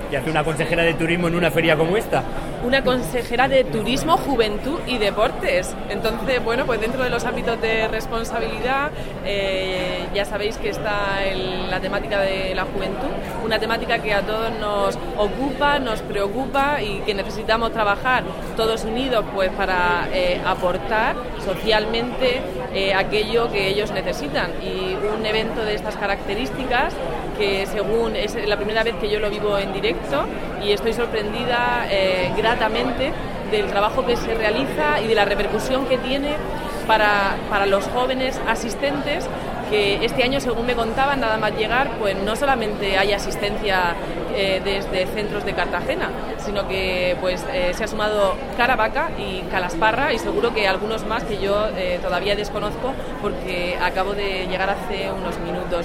¿Qué hace una consejera de turismo en una feria como esta? Una consejera de turismo, juventud y deportes. Entonces, bueno, pues dentro de los ámbitos de responsabilidad, ya sabéis que está la temática de la juventud, una temática que a todos nos ocupa, nos preocupa y que necesitamos trabajar todos unidos pues para aportar socialmente aquello que ellos necesitan. Y un evento de estas características, que según es la primera vez que yo lo vivo en directo y estoy sorprendida gratamente del trabajo que se realiza y de la repercusión que tiene para los jóvenes asistentes, que este año, según me contaban, nada más llegar, pues no solamente hay asistencia desde centros de Cartagena, sino que pues se ha sumado Caravaca y Calasparra, y seguro que algunos más que yo todavía desconozco porque acabo de llegar hace unos minutos.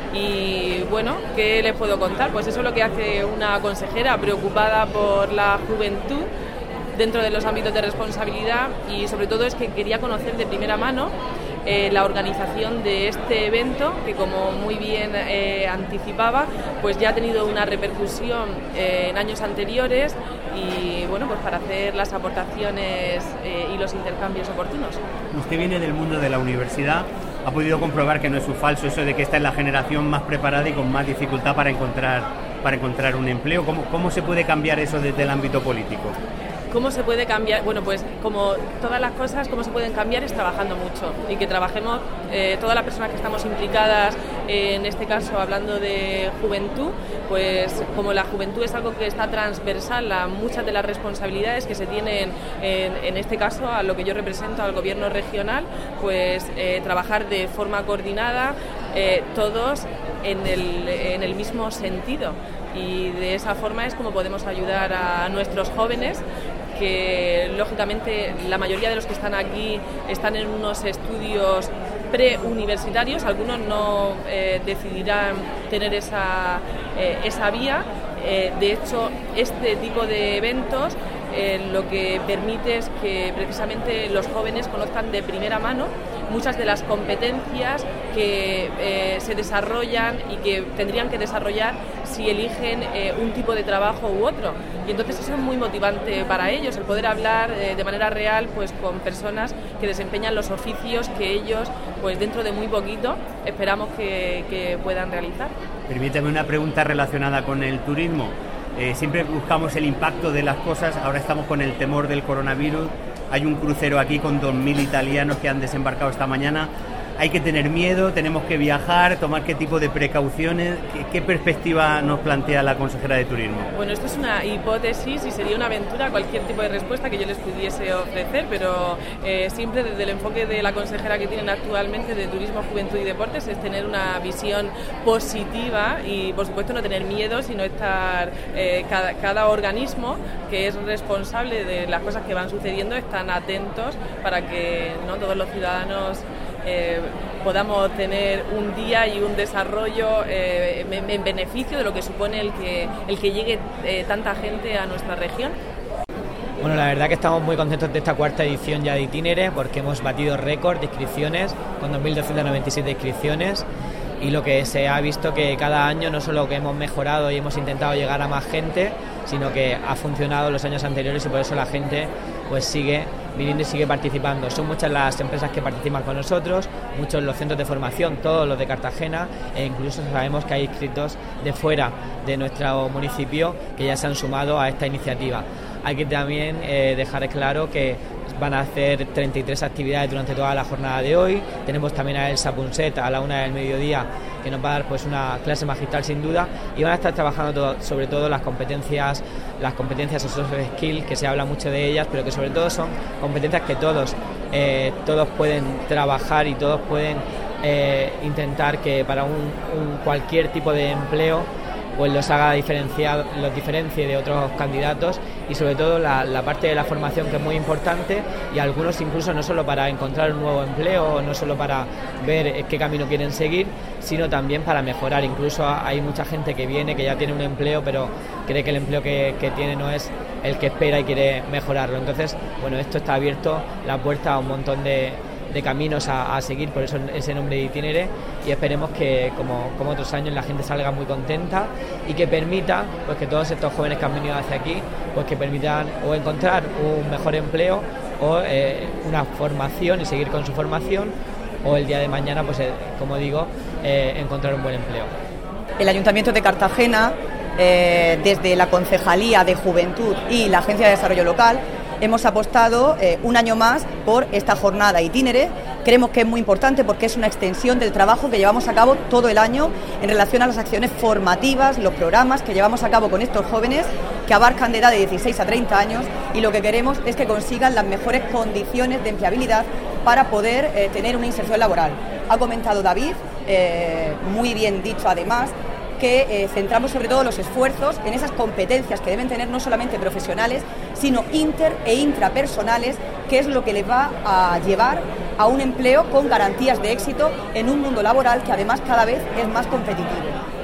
Y bueno, ¿qué les puedo contar? Pues eso es lo que hace una consejera preocupada por la juventud dentro de los ámbitos de responsabilidad, y sobre todo es que quería conocer de primera mano la organización de este evento, que como muy bien anticipaba, pues ya ha tenido una repercusión en años anteriores, y bueno, pues para hacer las aportaciones y los intercambios oportunos. Usted viene del mundo de la universidad, ha podido comprobar que no es un falso eso de que esta es la generación más preparada y con más dificultad para encontrar un empleo. ¿Cómo se puede cambiar eso desde el ámbito político? ¿Cómo se puede cambiar? Bueno, pues como todas las cosas, cómo se pueden cambiar es trabajando mucho, y que trabajemos todas las personas que estamos implicadas, en este caso hablando de juventud, pues como la juventud es algo que está transversal a muchas de las responsabilidades que se tienen, en este caso a lo que yo represento, al gobierno regional, pues trabajar de forma coordinada, todos en el mismo sentido. Y de esa forma es como podemos ayudar a nuestros jóvenes, que lógicamente la mayoría de los que están aquí están en unos estudios preuniversitarios, algunos no decidirán tener esa vía. De hecho, este tipo de eventos lo que permite es que precisamente los jóvenes conozcan de primera mano muchas de las competencias que se desarrollan y que tendrían que desarrollar si eligen un tipo de trabajo u otro. Y entonces eso es muy motivante para ellos, el poder hablar de manera real pues con personas que desempeñan los oficios que ellos pues dentro de muy poquito esperamos que puedan realizar. Permíteme una pregunta relacionada con el turismo. Siempre buscamos el impacto de las cosas, ahora estamos con el temor del coronavirus, hay un crucero aquí con 2.000 italianos que han desembarcado esta mañana. ¿Hay que tener miedo? ¿Tenemos que viajar? ¿Tomar qué tipo de precauciones? ¿Qué perspectiva nos plantea la consejera de turismo? Bueno, esto es una hipótesis y sería una aventura cualquier tipo de respuesta que yo les pudiese ofrecer, pero siempre desde el enfoque de la consejera que tienen actualmente de Turismo, Juventud y Deportes es tener una visión positiva y, por supuesto, no tener miedo, sino estar cada organismo que es responsable de las cosas que van sucediendo están atentos para que no todos los ciudadanos podamos tener un día y un desarrollo en beneficio de lo que supone el que llegue tanta gente a nuestra región. Bueno, la verdad que estamos muy contentos de esta cuarta edición ya de Itinere, porque hemos batido récord de inscripciones con 2.297 inscripciones, y lo que se ha visto que cada año no solo que hemos mejorado y hemos intentado llegar a más gente, sino que ha funcionado los años anteriores, y por eso la gente pues sigue viniendo y sigue participando. Son muchas las empresas que participan con nosotros, muchos los centros de formación, todos los de Cartagena, e incluso sabemos que hay inscritos de fuera de nuestro municipio que ya se han sumado a esta iniciativa. Hay que también dejar claro que van a hacer 33 actividades durante toda la jornada de hoy. Tenemos también a Elsa Punset a la 1 del mediodía, que nos va a dar pues una clase magistral sin duda, y van a estar trabajando sobre todo las competencias o soft skills, que se habla mucho de ellas, pero que sobre todo son competencias que todos pueden trabajar y todos pueden intentar que para cualquier tipo de empleo pues los diferencie de otros candidatos, y sobre todo la parte de la formación, que es muy importante, y algunos incluso no solo para encontrar un nuevo empleo, no solo para ver qué camino quieren seguir, sino también para mejorar. Incluso hay mucha gente que viene, que ya tiene un empleo, pero cree que el empleo que tiene no es el que espera y quiere mejorarlo. Entonces, bueno, esto está abierto la puerta a un montón de caminos a seguir, por eso ese nombre de Itinere, y esperemos que como otros años la gente salga muy contenta y que permita pues que todos estos jóvenes que han venido hacia aquí pues que permitan o encontrar un mejor empleo o una formación y seguir con su formación, o el día de mañana pues como digo encontrar un buen empleo. El Ayuntamiento de Cartagena, desde la Concejalía de Juventud y la Agencia de Desarrollo Local, hemos apostado un año más por esta jornada Itinere. Creemos que es muy importante porque es una extensión del trabajo que llevamos a cabo todo el año en relación a las acciones formativas, los programas que llevamos a cabo con estos jóvenes que abarcan de edad de 16 a 30 años, y lo que queremos es que consigan las mejores condiciones de empleabilidad para poder tener una inserción laboral. Ha comentado David, muy bien dicho además, que centramos sobre todo los esfuerzos en esas competencias que deben tener no solamente profesionales, sino inter e intrapersonales, que es lo que les va a llevar a un empleo con garantías de éxito en un mundo laboral que además cada vez es más competitivo.